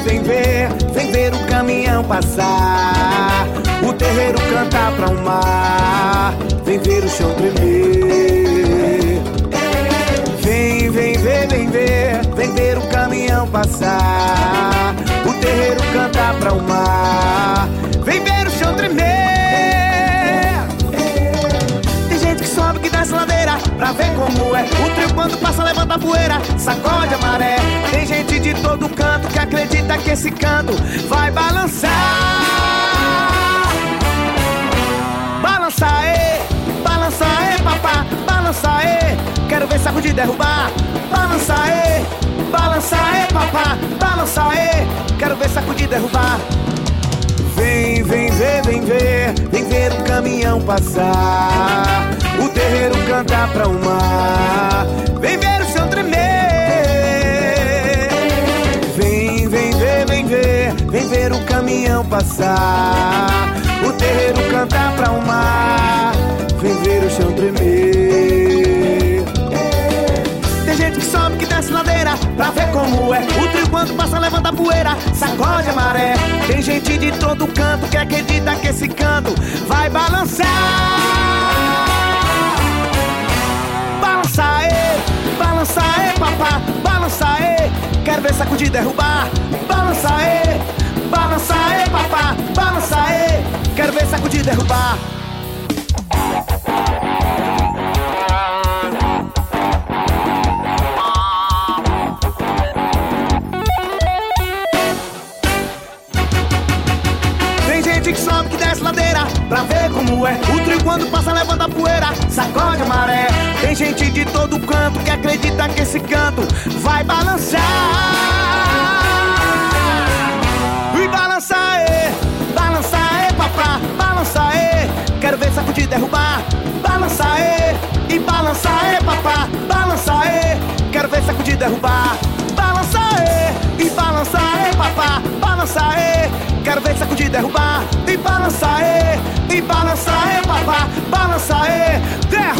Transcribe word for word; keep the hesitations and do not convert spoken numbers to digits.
vem ver, vem ver o caminhão passar, o terreiro cantar pra o mar, vem ver o chão tremer. Vem, vem ver, vem ver, vem ver o caminhão passar, o terreiro cantar pra o mar, vem ver o chão tremer. Tem gente que sobe, que desce ladeira, pra ver como é. O trio quando passa levanta a poeira, sacode a maré. Tem gente de todo canto que acredita que esse canto vai balançar. Balança aí, balança aí, papá, balança aí. Quero ver saco de derrubar. Balança aí, balança aí, papá, balança aí. Quero ver saco de derrubar. Vem, vem ver, vem ver, vem ver o caminhão passar, o terreiro cantar pra o mar, vem ver o chão tremer. Vem, vem ver, vem ver, vem ver o caminhão passar, o terreiro cantar pra o mar, vem ver o chão tremer. Tem gente que sobe, que desce ladeira, pra ver como é. O trio quando passa levanta a poeira, sacode a maré. Tem gente de todo canto que acredita que esse canto vai balançar. Balança aí, balança aí, papá, balança aí. Quero ver saco de derrubar. Balança aí, balança aí, papá, balança aí. Quero ver saco de derrubar. Que sobe, que desce ladeira, pra ver como é. O trio quando passa levanta a poeira, sacode a maré. Tem gente de todo canto que acredita que esse canto vai balançar. E balança aí, balança aí, papá, balança aí. Quero ver saco de derrubar. Balança aí, e balança aí, papá, balança aí. Quero ver saco de derrubar. Balança aí, e balança aí, papá, balança aí. Quero ver saco de derrubar. E balança aí, e balança aí, papá, balança aí.